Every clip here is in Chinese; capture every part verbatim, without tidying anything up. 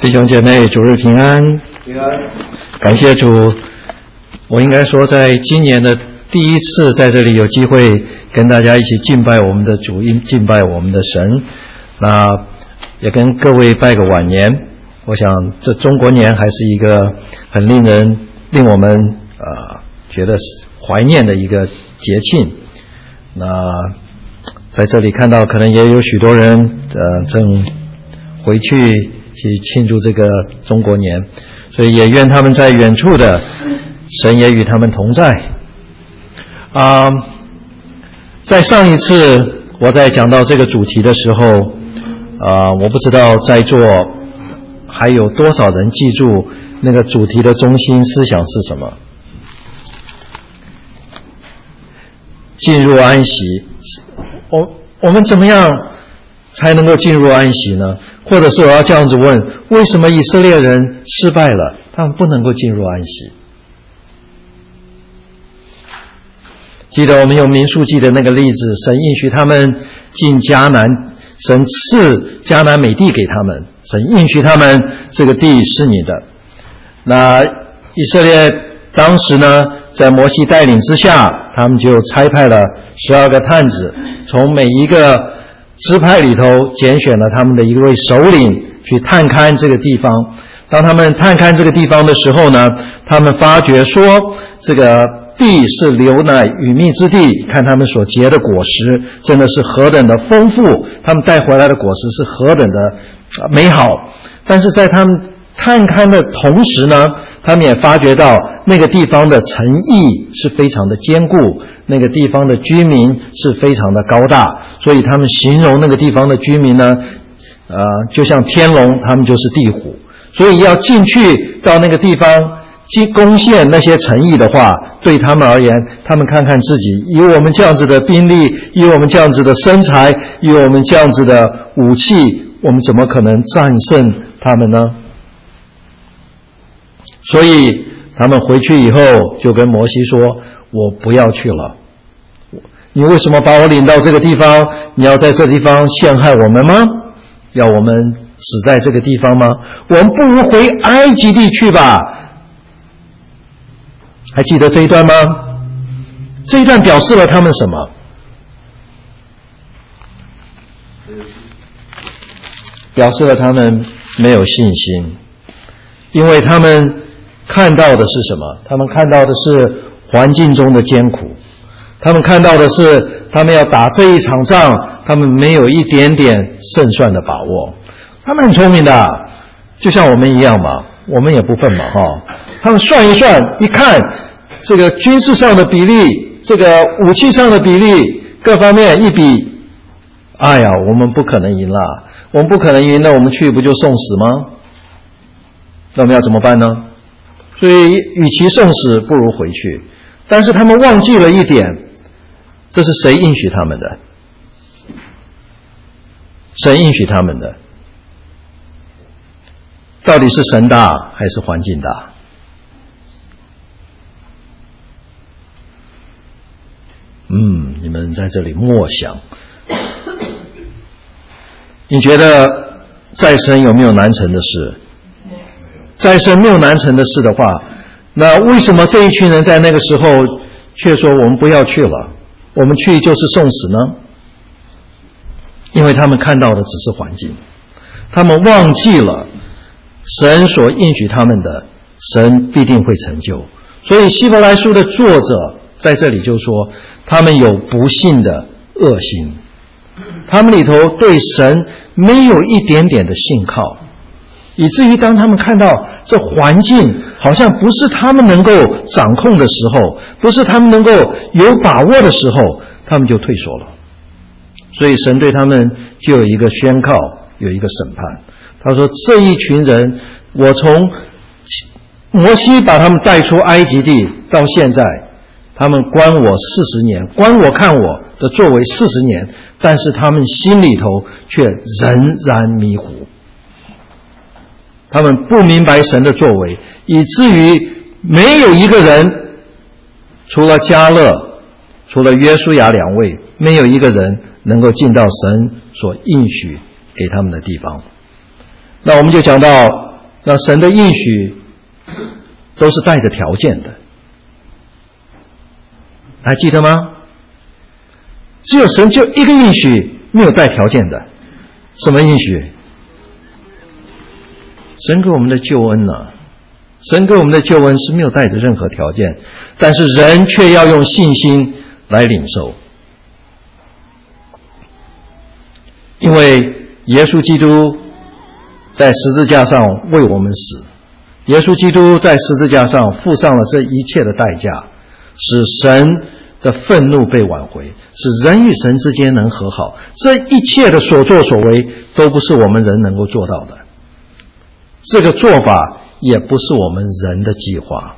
弟兄姐妹，主日平安。 平安。 感谢主，我应该说在今年的第一次在这里有机会跟大家一起敬拜我们的主，敬拜我们的神。那也跟各位拜个晚年。我想这中国年还是一个很令人令我们呃觉得怀念的一个节庆。那在这里看到可能也有许多人呃正回去去庆祝这个中国年，所以也愿他们在远处的神也与他们同在。啊、呃，在上一次我在讲到这个主题的时候，啊、呃，我不知道在座还有多少人记住那个主题的中心思想是什么？进入安息。我我们怎么样才能够进入安息呢？或者是我要这样子问，为什么以色列人失败了，他们不能够进入安息？记得我们用民数记的那个例子，神应许他们进迦南，神赐迦南美地给他们，神应许他们这个地是你的。那以色列当时呢，在摩西带领之下，他们就差派了十二个探子，从每一个支派里头拣选了他们的一位首领去探勘这个地方。当他们探勘这个地方的时候呢，他们发觉说这个地是流奶与蜜之地，看他们所结的果实真的是何等的丰富，他们带回来的果实是何等的美好。但是在他们探勘的同时呢，他们也发觉到那个地方的城邑是非常的坚固，那个地方的居民是非常的高大，所以他们形容那个地方的居民呢，呃，就像天龙，他们就是地虎。所以要进去到那个地方攻陷那些城邑的话，对他们而言，他们看看自己，以我们这样子的兵力，以我们这样子的身材，以我们这样子的武器，我们怎么可能战胜他们呢？所以他们回去以后就跟摩西说，我不要去了，你为什么把我领到这个地方？你要在这地方陷害我们吗？要我们死在这个地方吗？我们不如回埃及地去吧。还记得这一段吗？这一段表示了他们什么？表示了他们没有信心，因为他们看到的是什么？他们看到的是环境中的艰苦，他们看到的是他们要打这一场仗，他们没有一点点胜算的把握。他们很聪明的，就像我们一样嘛，我们也不笨嘛哈。他们算一算，一看这个军事上的比例，这个武器上的比例，各方面一比，哎呀，我们不可能赢啦，我们不可能赢，那我们去不就送死吗？那我们要怎么办呢？所以与其送死，不如回去。但是他们忘记了一点，这是谁应许他们的？神应许他们的。到底是神大还是环境大？嗯，你们在这里默想。你觉得在神有没有难成的事？在神没有难成的事的话，那为什么这一群人在那个时候却说我们不要去了，我们去就是送死呢？因为他们看到的只是环境，他们忘记了神所应许他们的，神必定会成就。所以希伯来书的作者在这里就说，他们有不信的恶心，他们里头对神没有一点点的信靠，以至于当他们看到这环境好像不是他们能够掌控的时候，不是他们能够有把握的时候，他们就退缩了。所以神对他们就有一个宣告，有一个审判。他说这一群人，我从摩西把他们带出埃及地到现在，他们观我四十年，观我看我的作为四十年，但是他们心里头却仍然迷糊，他们不明白神的作为，以至于没有一个人，除了迦勒，除了约书亚两位，没有一个人能够进到神所应许给他们的地方。那我们就讲到那神的应许都是带着条件的，还记得吗？只有神就一个应许没有带条件的。什么应许？神给我们的救恩呢、啊？神给我们的救恩是没有带着任何条件，但是人却要用信心来领受。因为耶稣基督在十字架上为我们死，耶稣基督在十字架上付上了这一切的代价，使神的愤怒被挽回，使人与神之间能和好。这一切的所作所为都不是我们人能够做到的，这个做法也不是我们人的计划。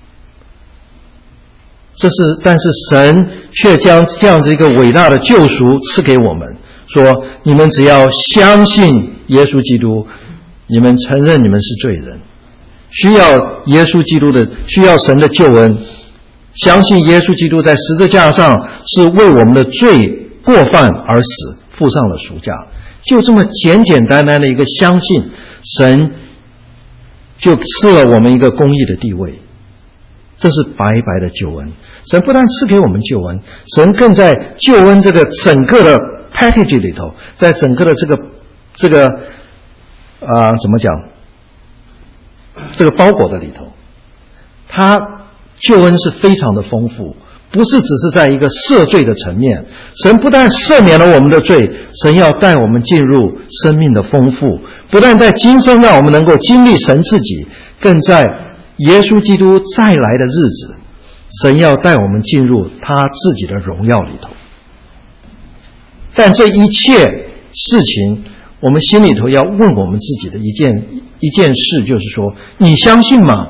这是，但是神却将这样子一个伟大的救赎赐给我们，说你们只要相信耶稣基督，你们承认你们是罪人，需要耶稣基督的，需要神的救恩，相信耶稣基督在十字架上是为我们的罪过犯而死，付上了赎价。就这么简简单单的一个相信，神就赐了我们一个公义的地位。这是白白的救恩。神不但赐给我们救恩，神更在救恩这个整个的 package 里头，在整个的这个这个啊、呃、怎么讲？这个包裹的里头，他救恩是非常的丰富，不是只是在一个赦罪的层面。神不但赦免了我们的罪，神要带我们进入生命的丰富，不但在今生让我们能够经历神自己，更在耶稣基督再来的日子，神要带我们进入他自己的荣耀里头。但这一切事情，我们心里头要问我们自己的一件一件事，就是说，你相信吗？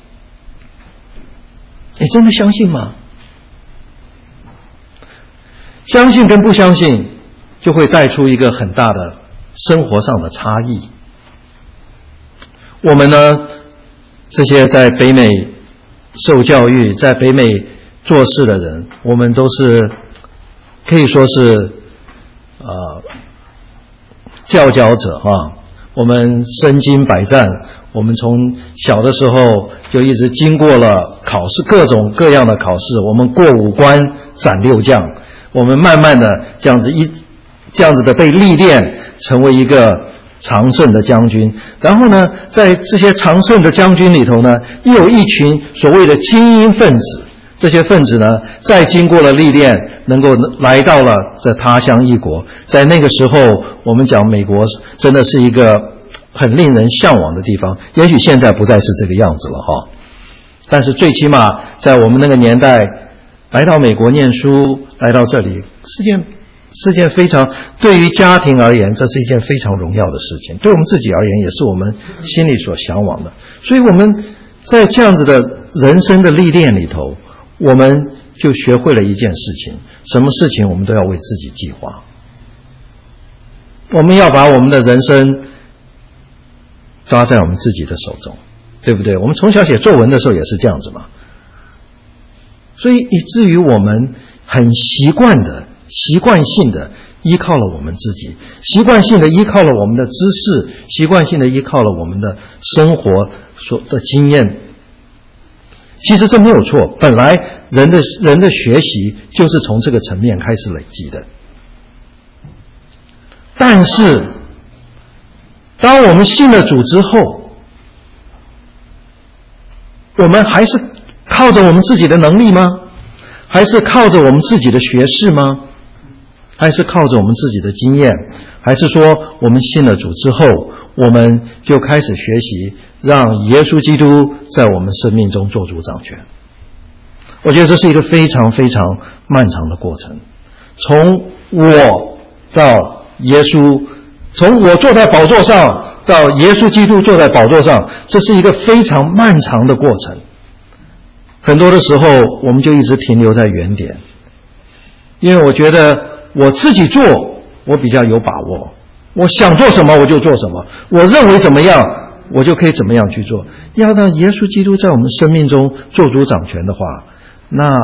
你真的相信吗？相信跟不相信就会带出一个很大的生活上的差异。我们呢，这些在北美受教育，在北美做事的人，我们都是可以说是呃佼佼者啊。我们身经百战，我们从小的时候就一直经过了考试，各种各样的考试，我们过五关斩六将，我们慢慢的这样子一这样子的被历练，成为一个常胜的将军。然后呢，在这些常胜的将军里头呢，又有一群所谓的精英分子。这些分子呢，再经过了历练，能够来到了这他乡异国。在那个时候，我们讲美国真的是一个很令人向往的地方，也许现在不再是这个样子了哈。但是最起码在我们那个年代，来到美国念书，来到这里是件是件非常，对于家庭而言，这是一件非常荣耀的事情，对我们自己而言，也是我们心里所向往的。所以我们在这样子的人生的历练里头，我们就学会了一件事情，什么事情我们都要为自己计划。我们要把我们的人生抓在我们自己的手中，对不对？我们从小写作文的时候也是这样子嘛。所以以至于我们很习惯的、习惯性的依靠了我们自己，习惯性的依靠了我们的知识，习惯性的依靠了我们的生活所的经验。其实这没有错，本来人的人的学习就是从这个层面开始累积的。但是当我们信了主之后，我们还是靠着我们自己的能力吗？还是靠着我们自己的学识吗？还是靠着我们自己的经验？还是说我们信了主之后，我们就开始学习让耶稣基督在我们生命中做主掌权？我觉得这是一个非常非常漫长的过程，从我到耶稣，从我坐在宝座上到耶稣基督坐在宝座上，这是一个非常漫长的过程。很多的时候我们就一直停留在原点，因为我觉得我自己做我比较有把握，我想做什么我就做什么，我认为怎么样我就可以怎么样去做。要让耶稣基督在我们生命中做主掌权的话，那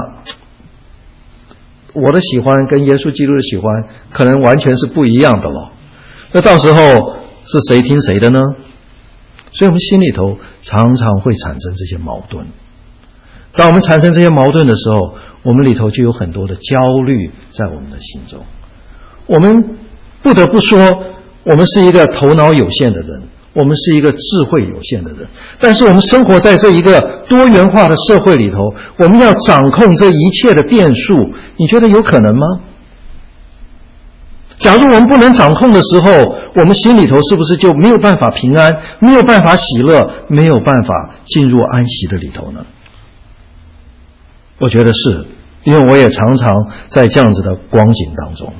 我的喜欢跟耶稣基督的喜欢可能完全是不一样的了。那到时候是谁听谁的呢？ 所以我们心里头常常会产生这些矛盾。当我们产生这些矛盾的时候，我们里头就有很多的焦虑在我们的心中。我们不得不说，我们是一个头脑有限的人，我们是一个智慧有限的人，但是我们生活在这一个多元化的社会里头，我们要掌控这一切的变数，你觉得有可能吗？假如我们不能掌控的时候，我们心里头是不是就没有办法平安，没有办法喜乐，没有办法进入安息的里头呢？我觉得是，因为我也常常在这样子的光景当中。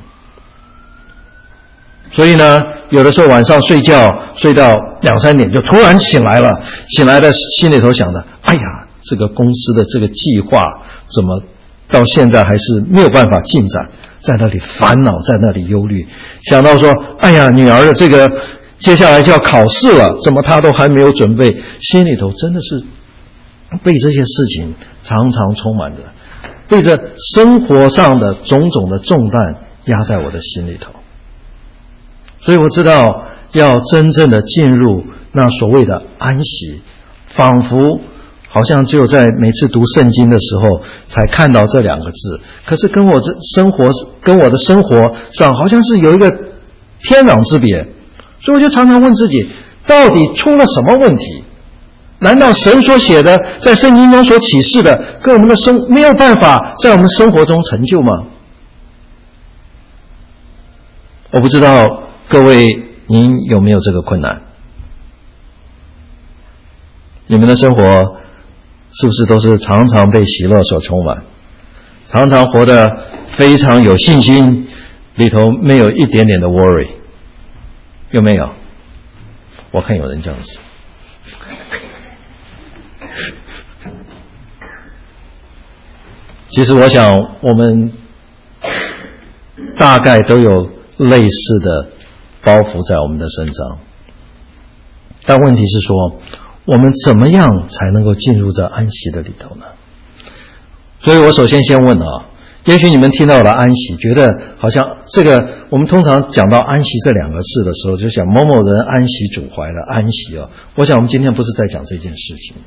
所以呢，有的时候晚上睡觉睡到两三点就突然醒来了，醒来的心里头想的，哎呀，这个公司的这个计划怎么到现在还是没有办法进展，在那里烦恼，在那里忧虑，想到说，哎呀，女儿的这个接下来就要考试了，怎么她都还没有准备，心里头真的是被这些事情常常充满着，被这生活上的种种的重担压在我的心里头。所以我知道要真正的进入那所谓的安息，仿佛好像只有在每次读圣经的时候才看到这两个字，可是跟我这生活跟我的生活上好像是有一个天壤之别。所以我就常常问自己，到底出了什么问题？难道神所写的在圣经中所启示的跟我们的生没有办法在我们生活中成就吗？我不知道各位您有没有这个困难？你们的生活是不是都是常常被喜乐所充满，常常活得非常有信心，里头没有一点点的 worry？ 有没有？我看有人这样子。其实我想我们大概都有类似的包袱在我们的身上，但问题是说，我们怎么样才能够进入这安息的里头呢？所以我首先先问啊，也许你们听到了安息，觉得好像这个我们通常讲到安息这两个字的时候，就想某某人安息主怀了安息啊。我想我们今天不是在讲这件事情。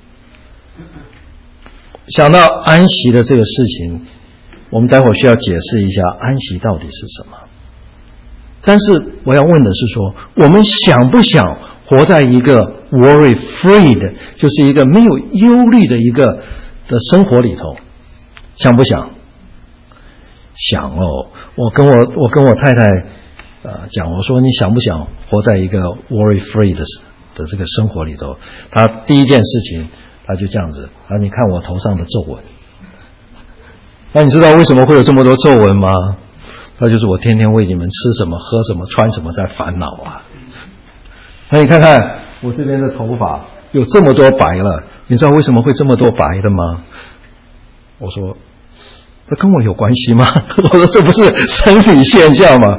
想到安息的这个事情，我们待会儿需要解释一下安息到底是什么。但是我要问的是说，我们想不想活在一个 worry free 的，就是一个没有忧虑的一个的生活里头？想不想？想哦，我跟我我跟我太太呃讲，我说你想不想活在一个 worry free 的的这个生活里头？她第一件事情，她就这样子啊，你看我头上的皱纹。那你知道为什么会有这么多皱纹吗？那就是我天天为你们吃什么、喝什么、穿什么在烦恼啊。那你看看我这边的头发有这么多白了，你知道为什么会这么多白的吗？我说这跟我有关系吗？我说这不是生理现象吗？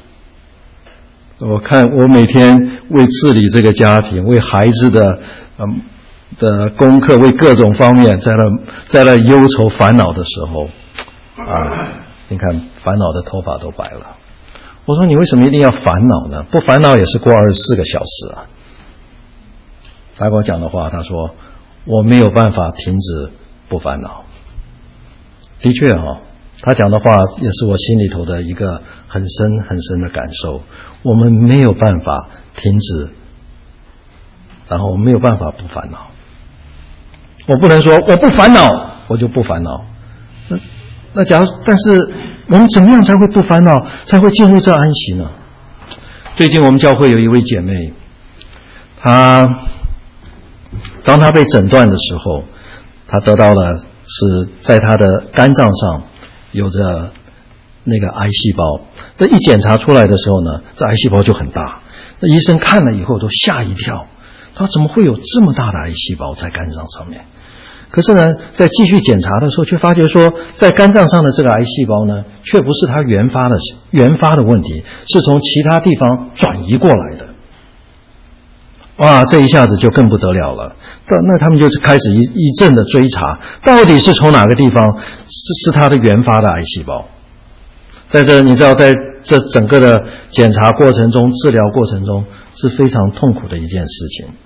我看我每天为治理这个家庭，为孩子的嗯的功课，为各种方面在那在那忧愁烦恼的时候啊，你看烦恼的头发都白了。我说你为什么一定要烦恼呢？不烦恼也是过二十四个小时啊。他跟我讲的话，他说我没有办法停止不烦恼。的确哦，他讲的话也是我心里头的一个很深很深的感受。我们没有办法停止，然后我们没有办法不烦恼。我不能说我不烦恼我就不烦恼。那那假如但是我们怎么样才会不烦恼，才会进入这安息呢？最近我们教会有一位姐妹，她当她被诊断的时候，她得到了是在她的肝脏上有着那个癌细胞。那一检查出来的时候呢，这癌细胞就很大。那医生看了以后都吓一跳，他说怎么会有这么大的癌细胞在肝脏上面？可是呢，在继续检查的时候，却发觉说，在肝脏上的这个癌细胞呢，却不是它原发的原发的问题，是从其他地方转移过来的。哇，这一下子就更不得了了。那他们就开始一一阵的追查，到底是从哪个地方是是它的原发的癌细胞。在这你知道，在这整个的检查过程中、治疗过程中是非常痛苦的一件事情。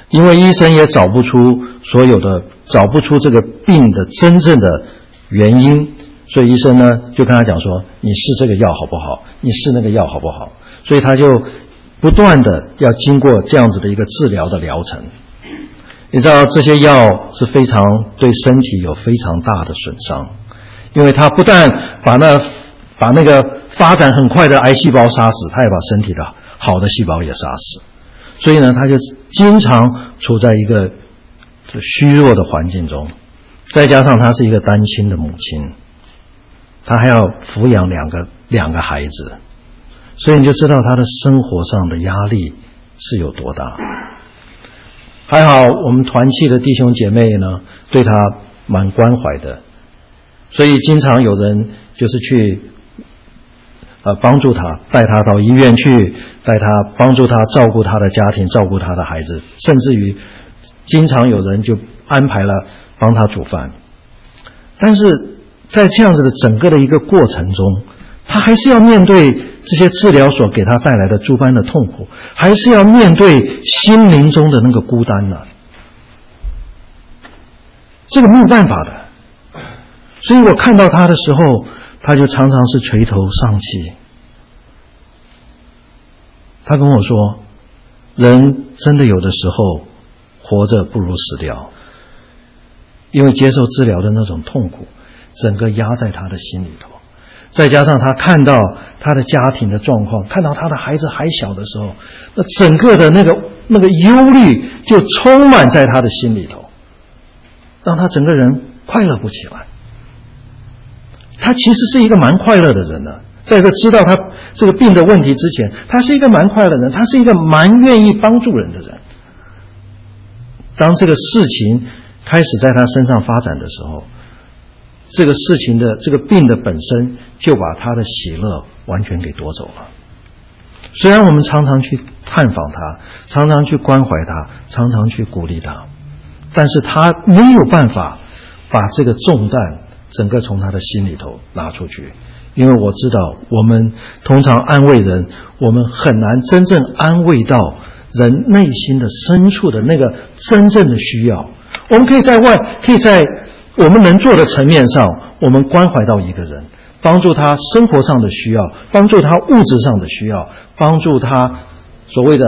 因为医生也找不出所有的找不出这个病的真正的原因，所以医生呢就跟他讲说，你试这个药好不好，你试那个药好不好，所以他就不断的要经过这样子的一个治疗的疗程。你知道这些药是非常对身体有非常大的损伤，因为它不但把那把那个发展很快的癌细胞杀死，它也把身体的好的细胞也杀死，所以呢他就经常处在一个虚弱的环境中，再加上他是一个单亲的母亲，他还要抚养两个两个孩子，所以你就知道他的生活上的压力是有多大。还好我们团契的弟兄姐妹呢对他蛮关怀的，所以经常有人就是去呃帮助他，带他到医院去，带他帮助他照顾他的家庭，照顾他的孩子，甚至于经常有人就安排了帮他煮饭。但是在这样子的整个的一个过程中，他还是要面对这些治疗所给他带来的诸般的痛苦，还是要面对心灵中的那个孤单呢、啊？这个没有办法的。所以我看到他的时候，他就常常是垂头丧气。他跟我说，人真的有的时候活着不如死掉，因为接受治疗的那种痛苦整个压在他的心里头，再加上他看到他的家庭的状况，看到他的孩子还小的时候，那整个的那个那个忧虑就充满在他的心里头，让他整个人快乐不起来。他其实是一个蛮快乐的人呢、啊，在这知道他这个病的问题之前，他是一个蛮快乐的人，他是一个蛮愿意帮助人的人。当这个事情开始在他身上发展的时候，这个事情的这个病的本身就把他的喜乐完全给夺走了。虽然我们常常去探访他，常常去关怀他，常常去鼓励他，但是他没有办法把这个重担整个从他的心里头拿出去。因为我知道我们通常安慰人，我们很难真正安慰到人内心的深处的那个真正的需要。我们可以在外，可以在我们能做的层面上，我们关怀到一个人，帮助他生活上的需要，帮助他物质上的需要，帮助他所谓的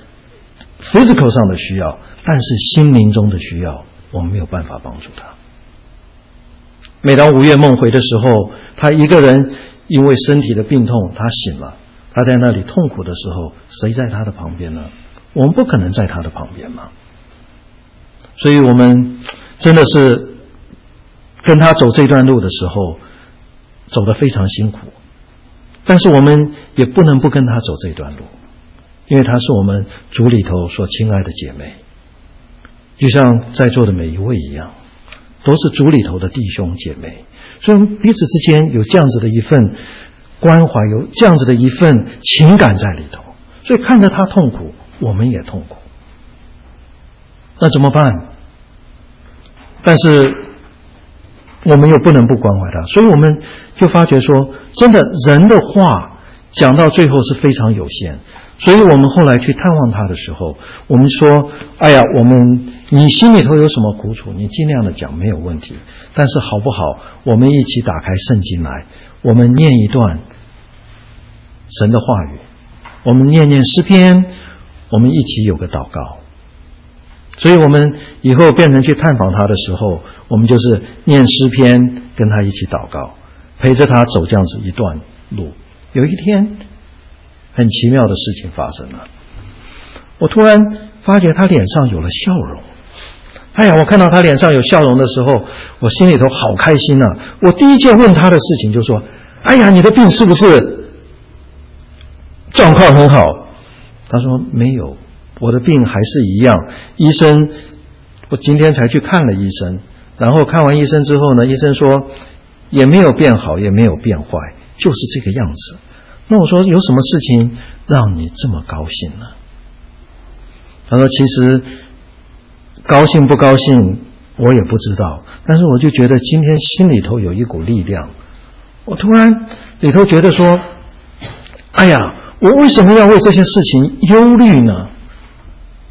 physical 上的需要，但是心灵中的需要我们没有办法帮助他。每当午夜梦回的时候，他一个人因为身体的病痛他醒了，他在那里痛苦的时候，谁在他的旁边呢？我们不可能在他的旁边嘛。所以我们真的是跟他走这段路的时候走得非常辛苦，但是我们也不能不跟他走这段路，因为他是我们主里头所亲爱的姐妹，就像在座的每一位一样，都是主里头的弟兄姐妹，所以我们彼此之间有这样子的一份关怀，有这样子的一份情感在里头，所以看着他痛苦，我们也痛苦。那怎么办？但是我们又不能不关怀他，所以我们就发觉说，真的人的话讲到最后是非常有限。所以我们后来去探望他的时候，我们说，哎呀，我们你心里头有什么苦楚，你尽量的讲没有问题，但是好不好，我们一起打开圣经来，我们念一段神的话语，我们念念诗篇，我们一起有个祷告。所以我们以后变成去探访他的时候，我们就是念诗篇，跟他一起祷告，陪着他走这样子一段路。有一天很奇妙的事情发生了，我突然发觉他脸上有了笑容。哎呀，我看到他脸上有笑容的时候，我心里头好开心啊。我第一件问他的事情就说，哎呀，你的病是不是状况很好？他说没有，我的病还是一样，医生我今天才去看了医生，然后看完医生之后呢，医生说也没有变好也没有变坏，就是这个样子。那我说有什么事情让你这么高兴呢？他说其实高兴不高兴我也不知道，但是我就觉得今天心里头有一股力量，我突然里头觉得说，哎呀，我为什么要为这些事情忧虑呢？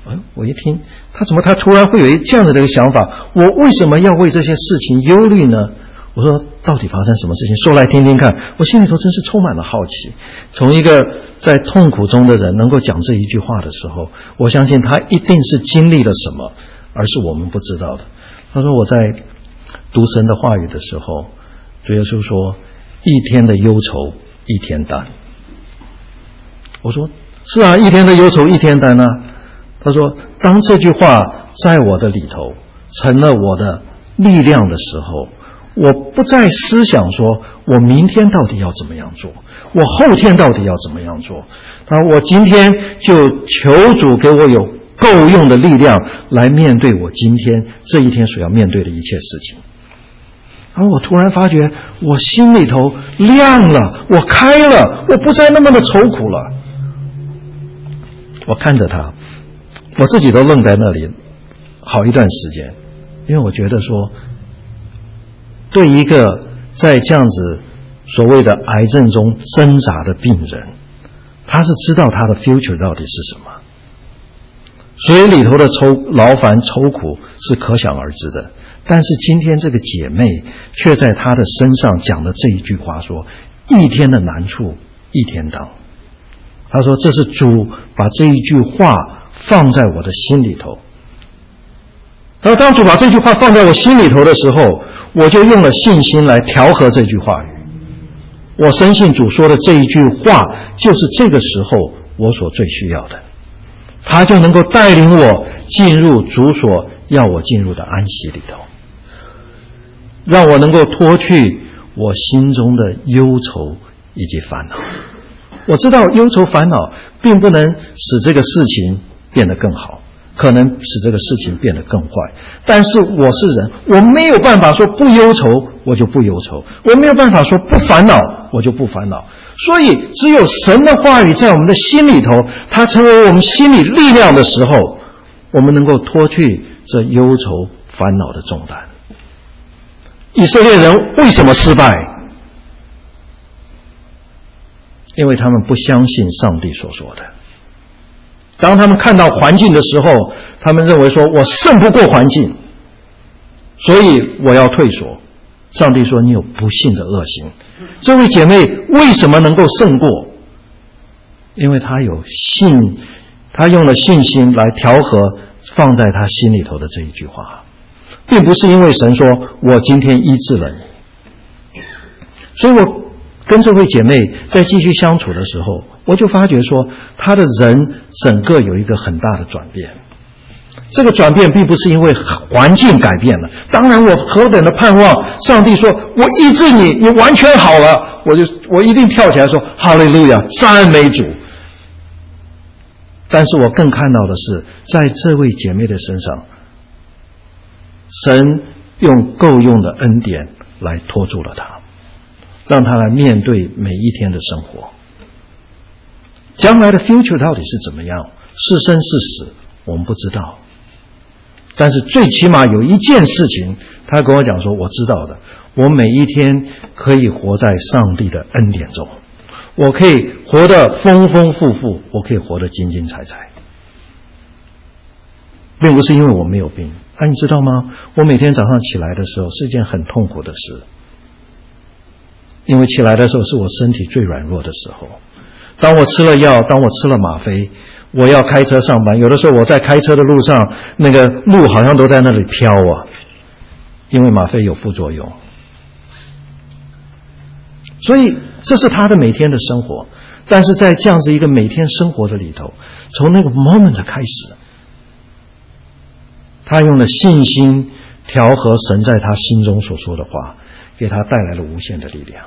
哎，我一听，他怎么他突然会有一这样子的一个想法？我为什么要为这些事情忧虑呢？我说到底发生什么事情？说来听听看。我心里头真是充满了好奇。从一个在痛苦中的人能够讲这一句话的时候，我相信他一定是经历了什么，而是我们不知道的。他说我在读神的话语的时候，主耶稣说一天的忧愁一天担。我说是啊，一天的忧愁一天担啊。他说当这句话在我的里头成了我的力量的时候，我不再思想说我明天到底要怎么样做，我后天到底要怎么样做。他说我今天就求主给我有够用的力量来面对我今天这一天所要面对的一切事情。然后我突然发觉我心里头亮了，我开了，我不再那么的愁苦了。我看着他，我自己都愣在那里好一段时间，因为我觉得说对一个在这样子所谓的癌症中挣扎的病人，他是知道他的 future 到底是什么，所以里头的愁劳烦愁苦是可想而知的。但是今天这个姐妹却在她的身上讲了这一句话，说一天的难处一天当。她说这是主把这一句话放在我的心里头，然后当主把这句话放在我心里头的时候，我就用了信心来调和这句话语。我深信主说的这一句话就是这个时候我所最需要的，他就能够带领我进入主所要我进入的安息里头，让我能够脱去我心中的忧愁以及烦恼。我知道忧愁烦恼并不能使这个事情变得更好，可能使这个事情变得更坏，但是我是人，我没有办法说不忧愁我就不忧愁，我没有办法说不烦恼我就不烦恼。所以只有神的话语在我们的心里头，它成为我们心里力量的时候，我们能够脱去这忧愁烦恼的重担。以色列人为什么失败？因为他们不相信上帝所说的。当他们看到环境的时候，他们认为说我胜不过环境，所以我要退缩。上帝说你有不信的恶行。这位姐妹为什么能够胜过？因为她有信，她用了信心来调和放在她心里头的这一句话，并不是因为神说我今天医治了你。所以我跟这位姐妹在继续相处的时候，我就发觉说她的人整个有一个很大的转变。这个转变并不是因为环境改变了，当然我何等的盼望上帝说我医治你，你完全好了，我就我一定跳起来说哈利路亚，赞美主。但是我更看到的是在这位姐妹的身上，神用够用的恩典来托住了她，让她来面对每一天的生活。将来的 future 到底是怎么样，是生是死我们不知道，但是最起码有一件事情他跟我讲说我知道的，我每一天可以活在上帝的恩典中，我可以活得丰丰富富，我可以活得精精彩彩，并不是因为我没有病。啊，你知道吗？我每天早上起来的时候是一件很痛苦的事，因为起来的时候是我身体最软弱的时候。当我吃了药，当我吃了吗啡，我要开车上班，有的时候我在开车的路上，那个路好像都在那里飘啊，因为吗啡有副作用。所以这是他的每天的生活。但是在这样子一个每天生活的里头，从那个 moment 开始，他用了信心调和神在他心中所说的话，给他带来了无限的力量。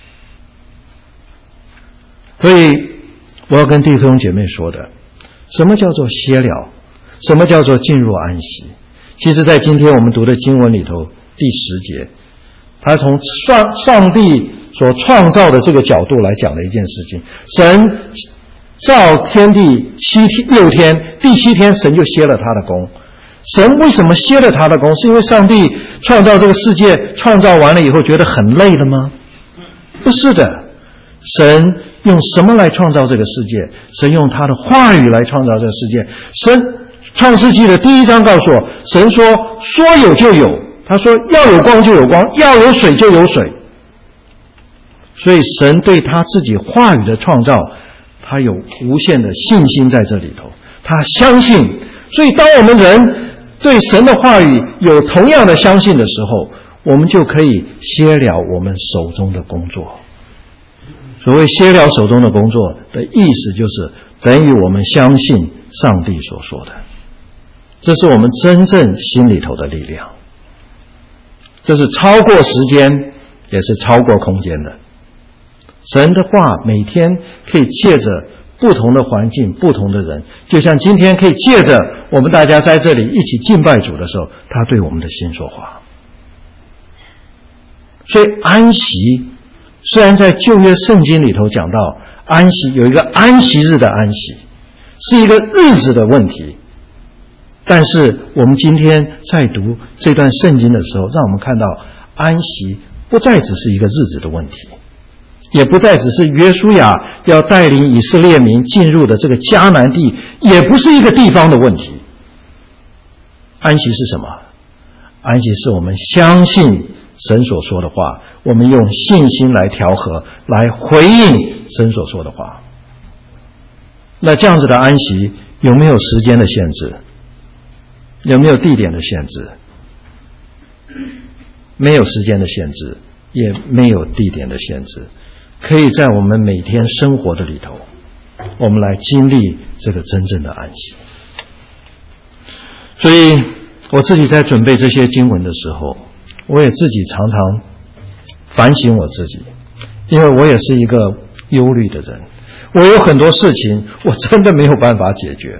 所以我要跟弟兄姐妹说的，什么叫做歇了，什么叫做进入安息。其实在今天我们读的经文里头第十节，他从上上帝所创造的这个角度来讲的一件事情。神造天地七天六天，第七天神就歇了他的工。神为什么歇了他的工？是因为上帝创造这个世界，创造完了以后觉得很累了吗？不是的。神用什么来创造这个世界？神用他的话语来创造这个世界。神创世纪的第一章告诉我，神说说有就有，他说要有光就有光，要有水就有水。所以神对他自己话语的创造，他有无限的信心在这里头，他相信。所以当我们人对神的话语有同样的相信的时候，我们就可以歇了我们手中的工作。所谓歇了手中的工作的意思，就是等于我们相信上帝所说的，这是我们真正心里头的力量，这是超过时间也是超过空间的。神的话每天可以借着不同的环境不同的人，就像今天可以借着我们大家在这里一起敬拜主的时候，他对我们的心说话。所以安息，虽然在旧约圣经里头讲到安息，有一个安息日的安息，是一个日子的问题，但是我们今天在读这段圣经的时候，让我们看到安息不再只是一个日子的问题，也不再只是约书亚要带领以色列民进入的这个迦南地，也不是一个地方的问题。安息是什么？安息是我们相信神所说的话，我们用信心来调和，来回应神所说的话。那这样子的安息有没有时间的限制？有没有地点的限制？没有时间的限制，也没有地点的限制，可以在我们每天生活的里头，我们来经历这个真正的安息。所以我自己在准备这些经文的时候，我也自己常常反省我自己，因为我也是一个忧虑的人，我有很多事情我真的没有办法解决。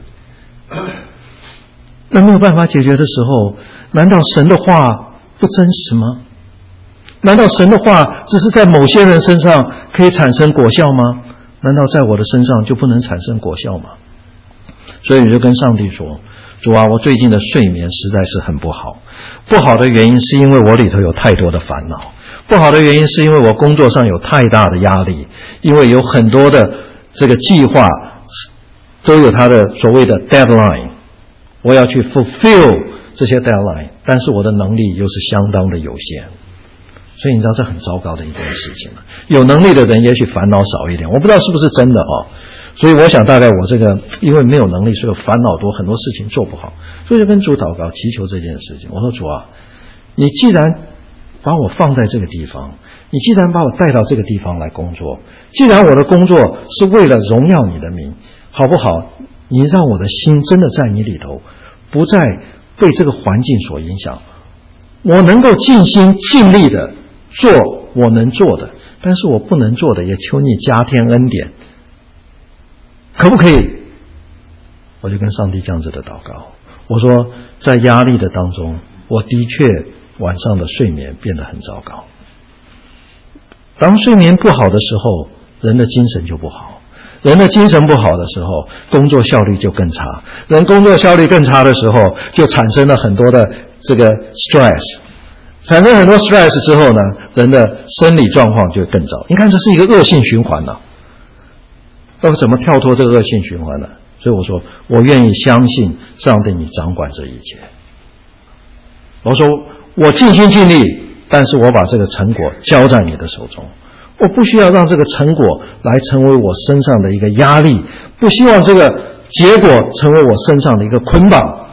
那没有办法解决的时候，难道神的话不真实吗？难道神的话只是在某些人身上可以产生果效吗？难道在我的身上就不能产生果效吗？所以你就跟上帝说，主啊，我最近的睡眠实在是很不好，不好的原因是因为我里头有太多的烦恼，不好的原因是因为我工作上有太大的压力，因为有很多的这个计划都有它的所谓的 deadline， 我要去 fulfill 这些 deadline， 但是我的能力又是相当的有限。所以你知道这很糟糕的一件事情了。有能力的人也许烦恼少一点，我不知道是不是真的哦。所以我想大概我这个因为没有能力，所以烦恼多，很多事情做不好，所以就跟主祷告祈求这件事情。我说主啊，你既然把我放在这个地方，你既然把我带到这个地方来工作，既然我的工作是为了荣耀你的名，好不好？你让我的心真的在你里头，不再被这个环境所影响，我能够尽心尽力的做我能做的，但是我不能做的也求你加添恩典，可不可以？我就跟上帝这样子的祷告，我说在压力的当中，我的确晚上的睡眠变得很糟糕。当睡眠不好的时候，人的精神就不好，人的精神不好的时候，工作效率就更差，人工作效率更差的时候，就产生了很多的这个 stress， 产生很多 stress 之后呢，人的生理状况就更糟。你看这是一个恶性循环啊，要怎么跳脱这个恶性循环呢？所以我说我愿意相信上帝你掌管这一切。我说我尽心尽力，但是我把这个成果交在你的手中，我不需要让这个成果来成为我身上的一个压力，不希望这个结果成为我身上的一个捆绑，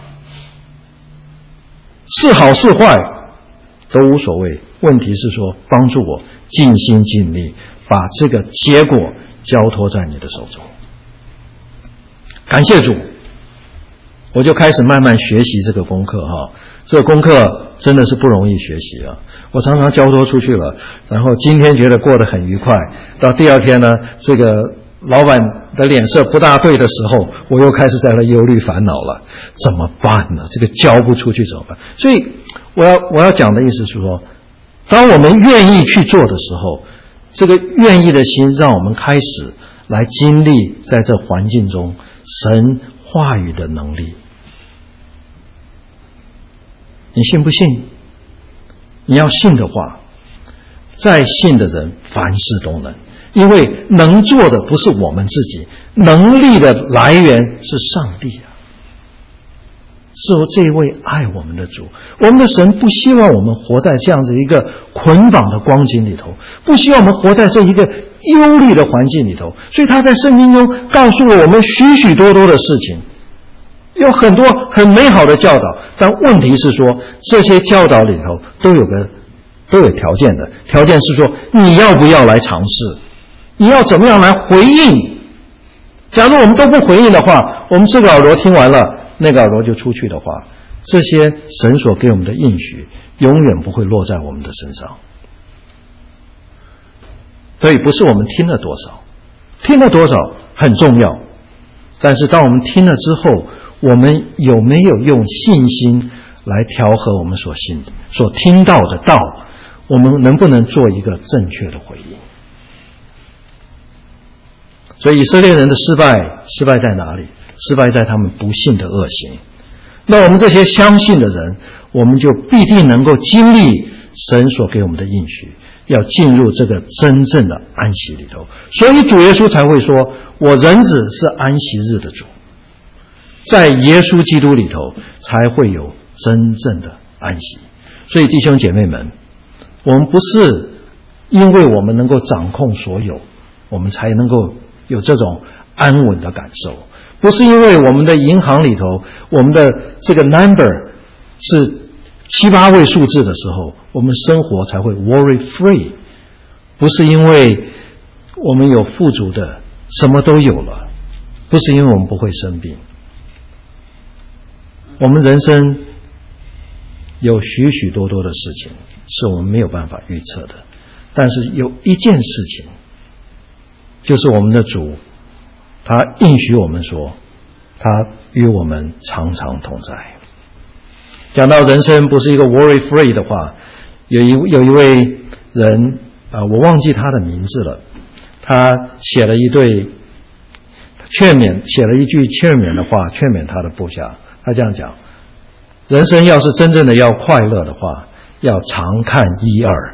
是好是坏都无所谓，问题是说帮助我尽心尽力把这个结果交托在你的手中。感谢主，我就开始慢慢学习这个功课哈，这个功课真的是不容易学习啊！我常常交托出去了，然后今天觉得过得很愉快，到第二天呢，这个老板的脸色不大对的时候，我又开始在那忧虑烦恼了，怎么办呢？这个交不出去怎么办？所以我要我要讲的意思是说，当我们愿意去做的时候，这个愿意的心让我们开始来经历在这环境中神话语的能力。你信不信？你要信的话，再信的人凡事都能，因为能做的不是我们自己，能力的来源是上帝啊。 是这一位爱我们的主。我们的神不希望我们活在这样子一个捆绑的光景里头，不希望我们活在这一个忧虑的环境里头，所以他在圣经中告诉了我们许许多多的事情，有很多很美好的教导，但问题是说这些教导里头都有个都有条件的，条件是说你要不要来尝试，你要怎么样来回应。假如我们都不回应的话，我们这个耳朵听完了，那个耳朵就出去的话，这些神所给我们的应许永远不会落在我们的身上。所以不是我们听了多少，听了多少很重要，但是当我们听了之后，我们有没有用信心来调和我们所信所听到的道，我们能不能做一个正确的回应。所以以色列人的失败，失败在哪里？失败在他们不信的恶行。那我们这些相信的人，我们就必定能够经历神所给我们的应许，要进入这个真正的安息里头。所以主耶稣才会说，我人子是安息日的主，在耶稣基督里头才会有真正的安息。所以弟兄姐妹们，我们不是因为我们能够掌控所有，我们才能够有这种安稳的感受，不是因为我们的银行里头我们的这个 number 是七八位数字的时候，我们生活才会 worry free， 不是因为我们有富足的什么都有了，不是因为我们不会生病。我们人生有许许多多的事情是我们没有办法预测的，但是有一件事情，就是我们的主他应许我们说，他与我们常常同在。讲到人生不是一个 worry free 的话，有一有一位人啊，我忘记他的名字了，他写了一对劝勉，写了一句劝勉的话，劝勉他的部下。他这样讲，人生要是真正的要快乐的话，要常看一二。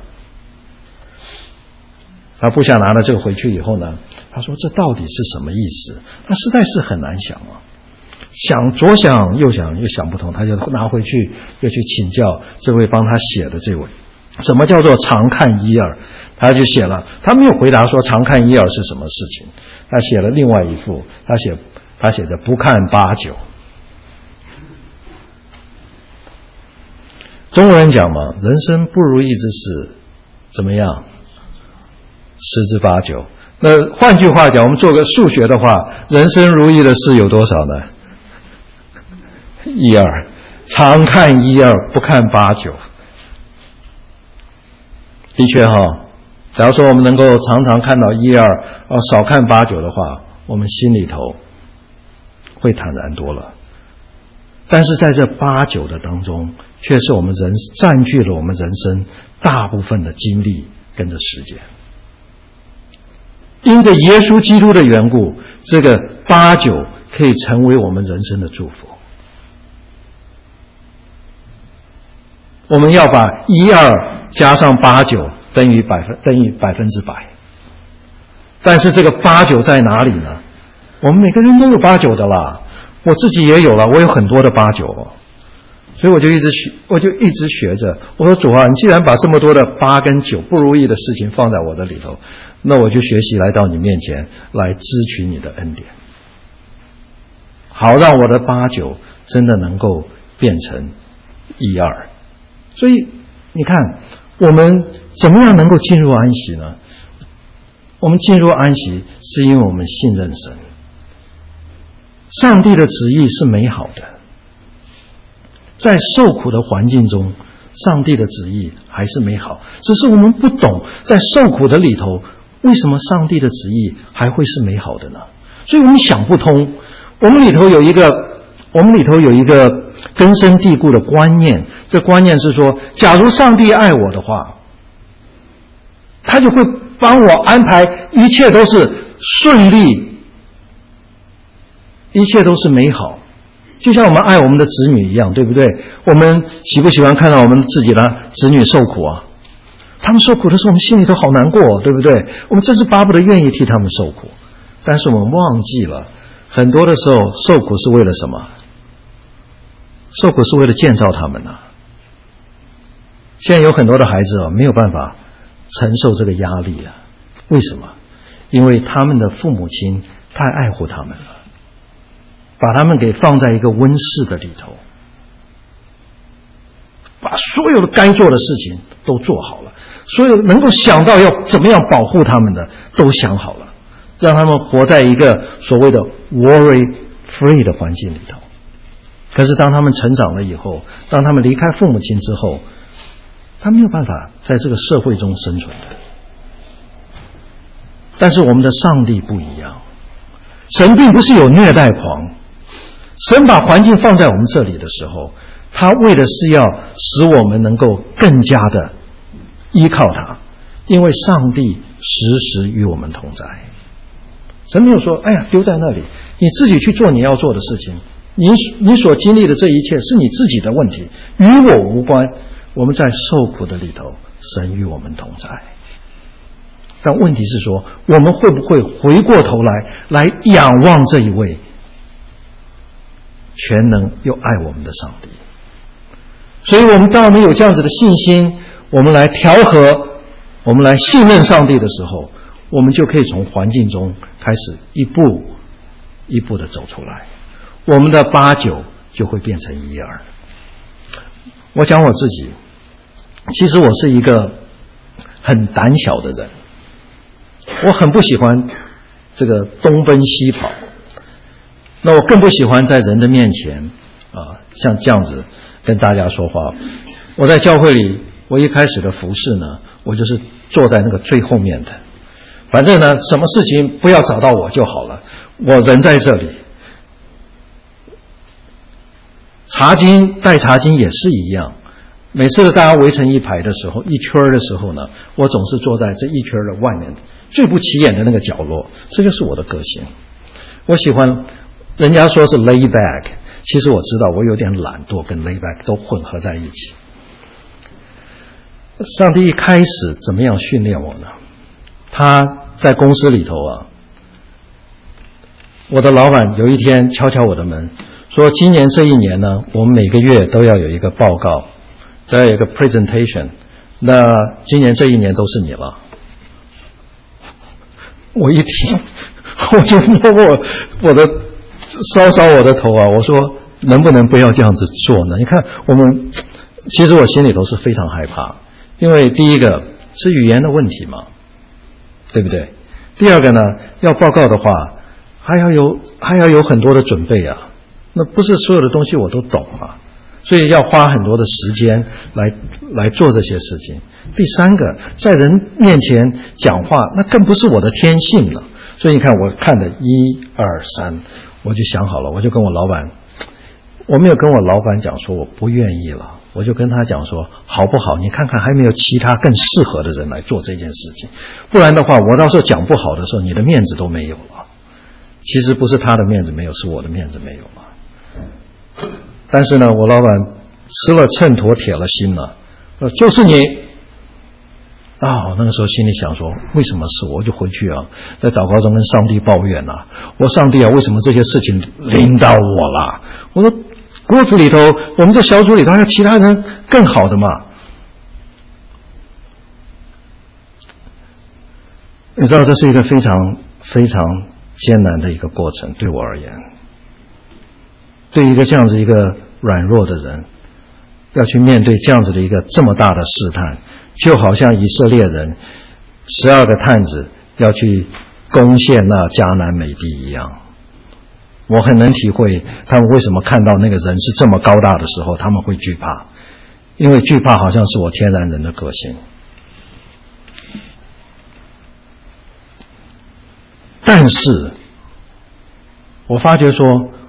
他部下拿了这个回去以后呢，他说这到底是什么意思？他实在是很难想啊，想左想右想又想不通，他就拿回去又去请教这位帮他写的这位，什么叫做常看一二？他就写了，他没有回答说常看一二是什么事情，他写了另外一副，他写他写着不看八九。中国人讲嘛，人生不如意之事怎么样？十之八九。那换句话讲，我们做个数学的话，人生如意的事有多少呢？一二，常看一二，不看八九。的确哈，假如说我们能够常常看到一二，哦，少看八九的话，我们心里头会坦然多了。但是在这八九的当中，却是我们人占据了我们人生大部分的精力跟着时间。因着耶稣基督的缘故，这个八九可以成为我们人生的祝福。我们要把一二加上八九等于百分等于百分之百。但是这个八九在哪里呢？我们每个人都有八九的啦，我自己也有了，我有很多的八九哦。所以我就一直学，我就一直学着。我说主啊，你既然把这么多的八跟九不如意的事情放在我的里头，那我就学习来到你面前来支取你的恩典，好让我的八九真的能够变成一二。所以你看，我们怎么样能够进入安息呢？我们进入安息是因为我们信任神，上帝的旨意是美好的。在受苦的环境中，上帝的旨意还是美好，只是我们不懂在受苦的里头，为什么上帝的旨意还会是美好的呢？所以我们想不通。我们里头有一个我们里头有一个根深蒂固的观念，这观念是说，假如上帝爱我的话，他就会帮我安排，一切都是顺利，一切都是美好。就像我们爱我们的子女一样，对不对？我们喜不喜欢看到我们自己的子女受苦啊？他们受苦的时候，我们心里头好难过，对不对？我们真是巴不得愿意替他们受苦，但是我们忘记了，很多的时候受苦是为了什么？ 受苦是为了建造他们啊。现在有很多的孩子啊，没有办法承受这个压力啊。为什么？因为他们的父母亲太爱护他们了，把他们给放在一个温室的里头，把所有的该做的事情都做好了，所有能够想到要怎么样保护他们的都想好了，让他们活在一个所谓的 worry free 的环境里头。可是当他们成长了以后，当他们离开父母亲之后，他没有办法在这个社会中生存的。但是我们的上帝不一样，神并不是有虐待狂，神把环境放在我们这里的时候，他为的是要使我们能够更加的依靠他，因为上帝时时与我们同在。神没有说哎呀丢在那里，你自己去做你要做的事情，你你所经历的这一切是你自己的问题，与我无关。我们在受苦的里头，神与我们同在。但问题是说，我们会不会回过头来来仰望这一位全能又爱我们的上帝？所以我们当我们有这样子的信心，我们来调和，我们来信任上帝的时候，我们就可以从环境中开始一步一步的走出来，我们的八九就会变成一二。我讲我自己，其实我是一个很胆小的人，我很不喜欢这个东奔西跑，那我更不喜欢在人的面前啊像这样子跟大家说话。我在教会里，我一开始的服事呢，我就是坐在那个最后面的，反正呢什么事情不要找到我就好了，我人在这里。查经带查经也是一样，每次大家围成一排的时候，一圈的时候呢，我总是坐在这一圈的外面最不起眼的那个角落，这就是我的个性。我喜欢，人家说是 lay back， 其实我知道我有点懒惰跟 lay back 都混合在一起。上帝一开始怎么样训练我呢？他在公司里头啊，我的老板有一天敲敲我的门，说今年这一年呢，我们每个月都要有一个报告，都要有一个 presentation， 那今年这一年都是你了。我一听，我就摸摸我的搔搔我的头啊，我说能不能不要这样子做呢？你看我们，其实我心里头是非常害怕，因为第一个是语言的问题嘛，对不对？第二个呢，要报告的话，还要有还要有很多的准备啊，那不是所有的东西我都懂啊，所以要花很多的时间来来做这些事情。第三个，在人面前讲话，那更不是我的天性了。所以你看，我看的一二三，我就想好了，我就跟我老板，我没有跟我老板讲说我不愿意了，我就跟他讲说，好不好？你看看还没有其他更适合的人来做这件事情，不然的话，我到时候讲不好的时候，你的面子都没有了。其实不是他的面子没有，是我的面子没有了。但是呢，我老板吃了秤砣铁了心了，说就是你啊！那个时候心里想说，为什么是我？我就回去啊，在祷告中跟上帝抱怨啊，我上帝啊，为什么这些事情临到我了？我说国组里头，我们这小组里头还有其他人更好的嘛。你知道这是一个非常非常艰难的一个过程，对我而言，对一个这样子一个软弱的人，要去面对这样子的一个这么大的试探，就好像以色列人十二个探子要去攻陷那迦南美地一样。我很能体会他们为什么看到那个人是这么高大的时候他们会惧怕，因为惧怕好像是我天然人的个性。但是我发觉说，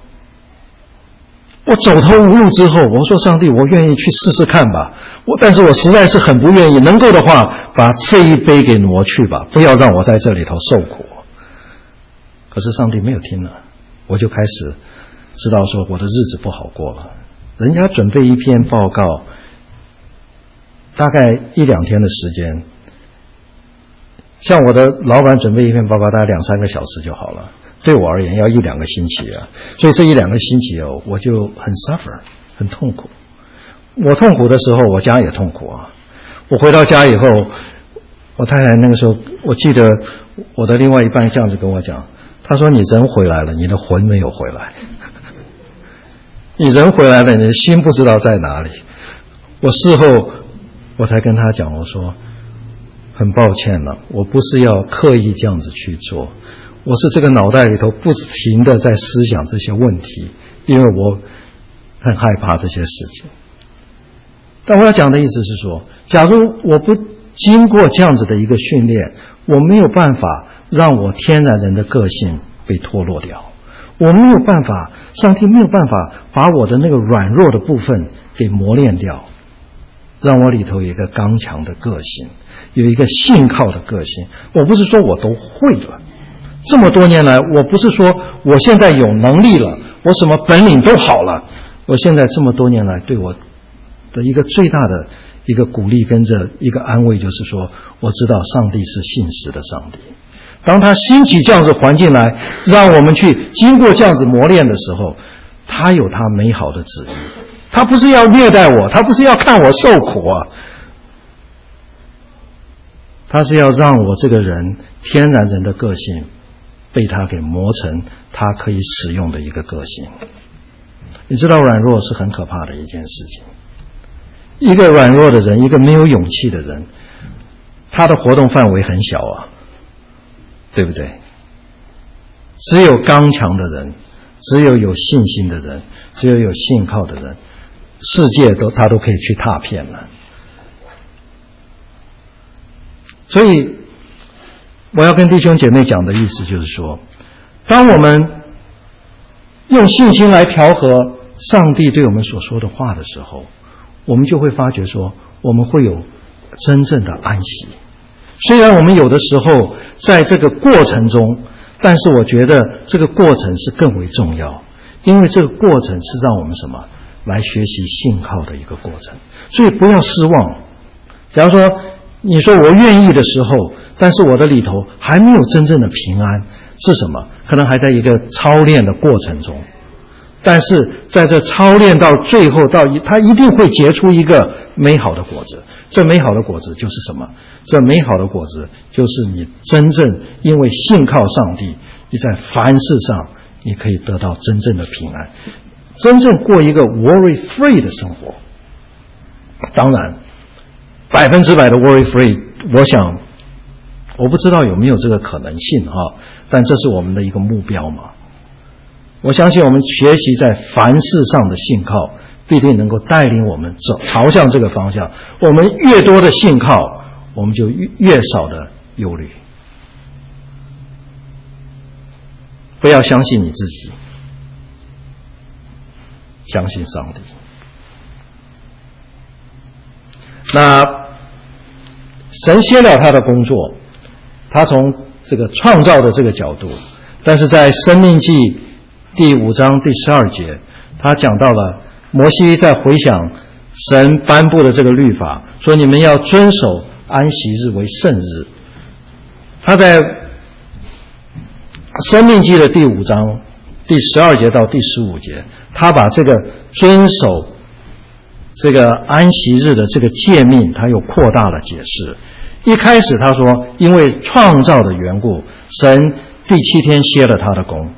我走投无路之后，我说上帝，我愿意去试试看吧。我但是我实在是很不愿意，能够的话把这一杯给挪去吧，不要让我在这里头受苦。可是上帝没有听了，我就开始知道说我的日子不好过了。人家准备一篇报告，大概一两天的时间，像我的老板准备一篇报告大概两三个小时就好了，对我而言要一两个星期啊，所以这一两个星期哦，我就很 suffer， 很痛苦。我痛苦的时候，我家也痛苦啊。我回到家以后，我太太那个时候，我记得我的另外一半这样子跟我讲，他说：“你人回来了，你的魂没有回来。你人回来了，你的心不知道在哪里。”我事后我才跟他讲，我说：“很抱歉了，我不是要刻意这样子去做，我是这个脑袋里头不停的在思想这些问题，因为我很害怕这些事情。”但我要讲的意思是说，假如我不经过这样子的一个训练，我没有办法让我天然人的个性被脱落掉，我没有办法，上帝没有办法把我的那个软弱的部分给磨练掉，让我里头有一个刚强的个性，有一个信靠的个性。我不是说我都会了，这么多年来，我不是说我现在有能力了，我什么本领都好了，我现在这么多年来对我的一个最大的一个鼓励跟着一个安慰，就是说我知道上帝是信实的上帝。当他兴起这样子环境来让我们去经过这样子磨练的时候，他有他美好的旨意，他不是要虐待我，他不是要看我受苦啊，他是要让我这个人天然人的个性被他给磨成他可以使用的一个个性。你知道软弱是很可怕的一件事情，一个软弱的人，一个没有勇气的人，他的活动范围很小啊，对不对？只有刚强的人，只有有信心的人，只有有信靠的人，世界都他都可以去踏遍了。所以我要跟弟兄姐妹讲的意思就是说，当我们用信心来调和上帝对我们所说的话的时候，我们就会发觉说，我们会有真正的安息。虽然我们有的时候在这个过程中，但是我觉得这个过程是更为重要，因为这个过程是让我们什么来学习信靠的一个过程。所以不要失望。假如说你说我愿意的时候，但是我的里头还没有真正的平安，是什么？可能还在一个操练的过程中，但是在这操练到最后，到它一定会结出一个美好的果子。这美好的果子就是什么？这美好的果子就是你真正因为信靠上帝，你在凡事上你可以得到真正的平安，真正过一个 worry free 的生活。当然百分之百的 worry free， 我想我不知道有没有这个可能性哈，但这是我们的一个目标嘛。我相信我们学习在凡事上的信靠，必定能够带领我们走朝向这个方向。我们越多的信靠，我们就越越少的忧虑。不要相信你自己，相信上帝。那神歇了他的工作，他从这个创造的这个角度，但是在申命记第五章第十二节，他讲到了摩西在回想神颁布的这个律法，说你们要遵守安息日为圣日。他在申命记的第五章第十二节到第十五节，他把这个遵守这个安息日的这个诫命，他又扩大了解释。一开始他说，因为创造的缘故，神第七天歇了他的工。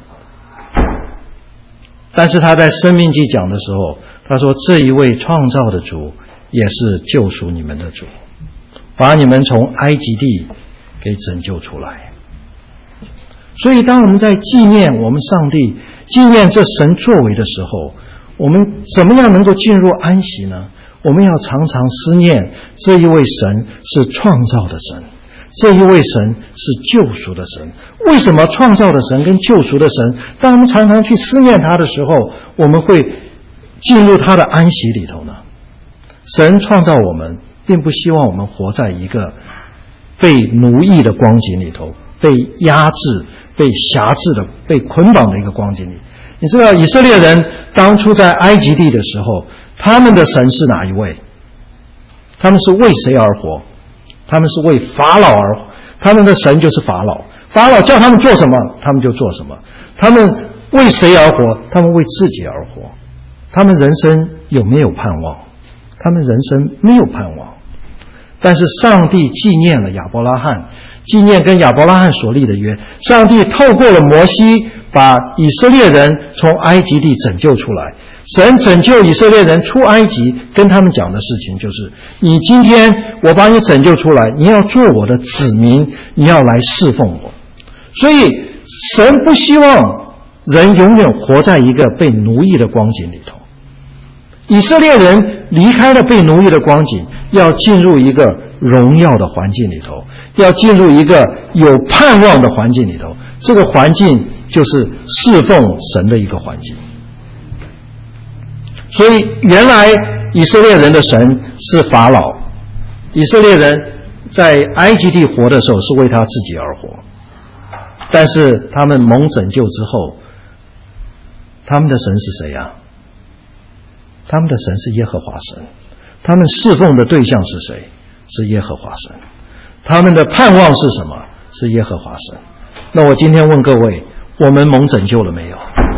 但是他在申命记讲的时候，他说这一位创造的主也是救赎你们的主，把你们从埃及地给拯救出来。所以当我们在纪念我们上帝，纪念这神作为的时候，我们怎么样能够进入安息呢？我们要常常思念这一位神是创造的神，这一位神是救赎的神。为什么创造的神跟救赎的神，当我们常常去思念他的时候，我们会进入他的安息里头呢？神创造我们，并不希望我们活在一个被奴役的光景里头，被压制、被辖制的、被捆绑的一个光景里。你知道以色列人当初在埃及地的时候，他们的神是哪一位？他们是为谁而活？他们是为法老而活。他们的神就是法老，法老叫他们做什么，他们就做什么。他们为谁而活？他们为自己而活。他们人生有没有盼望？他们人生没有盼望。但是上帝纪念了亚伯拉罕，纪念跟亚伯拉罕所立的约。上帝透过了摩西，把以色列人从埃及地拯救出来。神拯救以色列人出埃及，跟他们讲的事情就是：你今天我把你拯救出来，你要做我的子民，你要来侍奉我。所以神不希望人永远活在一个被奴役的光景里头。以色列人离开了被奴役的光景，要进入一个荣耀的环境里头，要进入一个有盼望的环境里头。这个环境就是侍奉神的一个环境。所以原来以色列人的神是法老，以色列人在埃及地活的时候是为他自己而活，但是他们蒙拯救之后，他们的神是谁呀？他们的神是耶和华神。他们侍奉的对象是谁？是耶和华神。他们的盼望是什么？是耶和华神。那我今天问各位，我们蒙拯救了没有？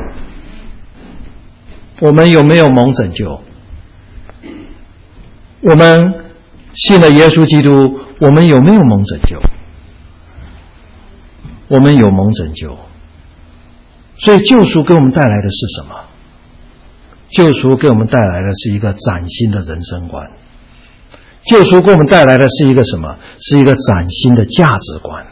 我们有没有蒙拯救？我们信了耶稣基督，我们有没有蒙拯救？我们有蒙拯救。所以救赎给我们带来的是什么？救赎给我们带来的是一个崭新的人生观。救赎给我们带来的是一个什么？是一个崭新的价值观。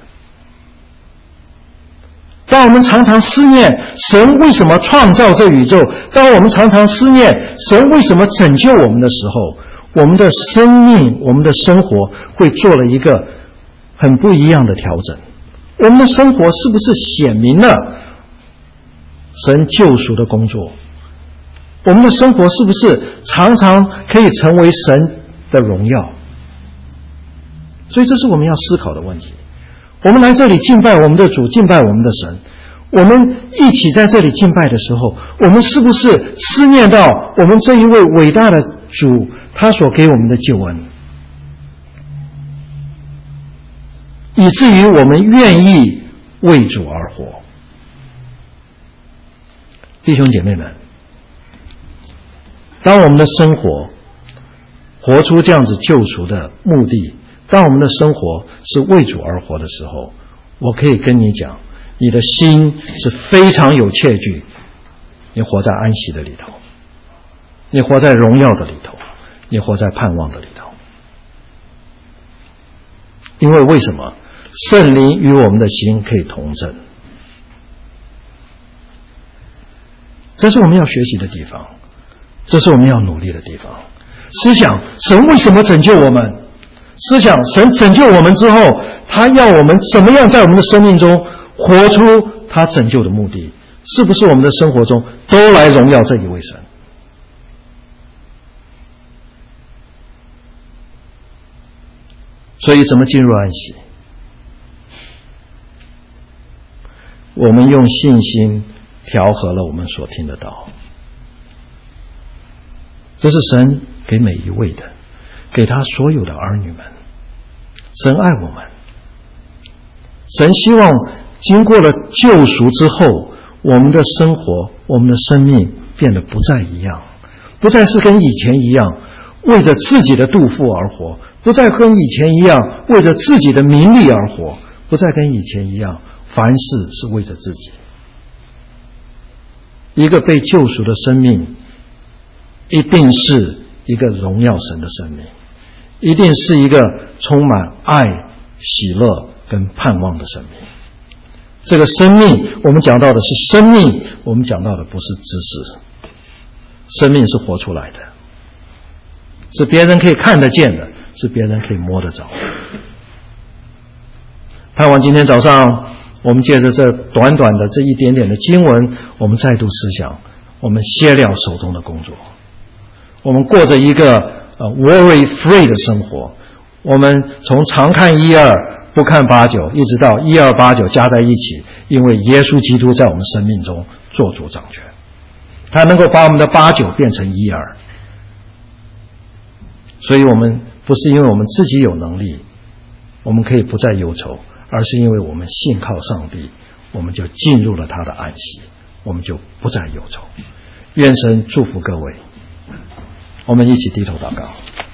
当我们常常思念神为什么创造这宇宙，当我们常常思念神为什么拯救我们的时候，我们的生命，我们的生活会做了一个很不一样的调整。我们的生活是不是显明了神救赎的工作？我们的生活是不是常常可以成为神的荣耀？所以这是我们要思考的问题。我们来这里敬拜我们的主，敬拜我们的神，我们一起在这里敬拜的时候，我们是不是思念到我们这一位伟大的主，他所给我们的救恩，以至于我们愿意为主而活？弟兄姐妹们，当我们的生活活出这样子救赎的目的，当我们的生活是为主而活的时候，我可以跟你讲，你的心是非常有确据，你活在安息的里头，你活在荣耀的里头，你活在盼望的里头。因为为什么？圣灵与我们的心可以同证，这是我们要学习的地方，这是我们要努力的地方。思想神为什么拯救我们，思想神拯救我们之后，他要我们怎么样在我们的生命中活出他拯救的目的，是不是我们的生活中都来荣耀这一位神？所以怎么进入安息？我们用信心调和了我们所听的道，这是神给每一位的，给他所有的儿女们。神爱我们，神希望经过了救赎之后，我们的生活，我们的生命变得不再一样，不再是跟以前一样为着自己的肚腹而活，不再跟以前一样为着自己的名利而活，不再跟以前一样凡事是为着自己。一个被救赎的生命一定是一个荣耀神的生命，一定是一个充满爱、喜乐跟盼望的生命。这个生命我们讲到的是生命，我们讲到的不是知识。生命是活出来的，是别人可以看得见的，是别人可以摸得着的。盼望今天早上我们借着这短短的这一点点的经文，我们再度思想，我们歇了手中的工作，我们过着一个呃 worry free 的生活。我们从常看一二不看八九，一直到一二八九加在一起，因为耶稣基督在我们生命中做主掌权，他能够把我们的八九变成一二。所以我们不是因为我们自己有能力我们可以不再忧愁，而是因为我们信靠上帝，我们就进入了他的安息，我们就不再忧愁。愿神祝福各位。 我们一起低头祷告。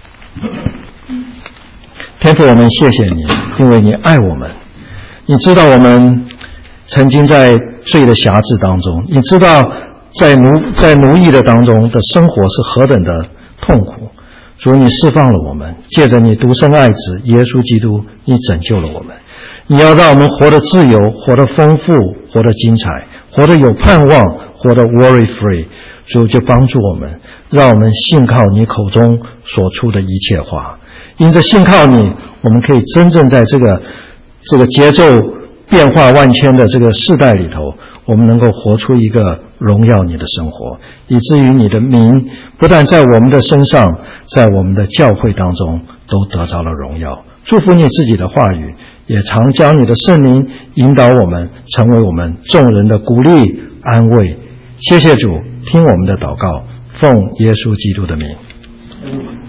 天父，我们谢谢你，因为你爱我们，你知道我们曾经在罪的辖制当中，你知道在奴在奴役的当中的生活是何等的痛苦。主，你释放了我们，借着你独生爱子耶稣基督，你拯救了我们。你要让我们活得自由，活得丰富，活得精彩，活得有盼望，活得 worry free。主就帮助我们，让我们信靠你口中所出的一切话。因着信靠你，我们可以真正在这个这个节奏变化万千的这个世代里头，我们能够活出一个荣耀你的生活，以至于你的名不但在我们的身上，在我们的教会当中都得着了荣耀。祝福你自己的话语，也常将你的圣灵引导我们，成为我们众人的鼓励安慰。谢谢主，听我们的祷告，奉耶稣基督的名。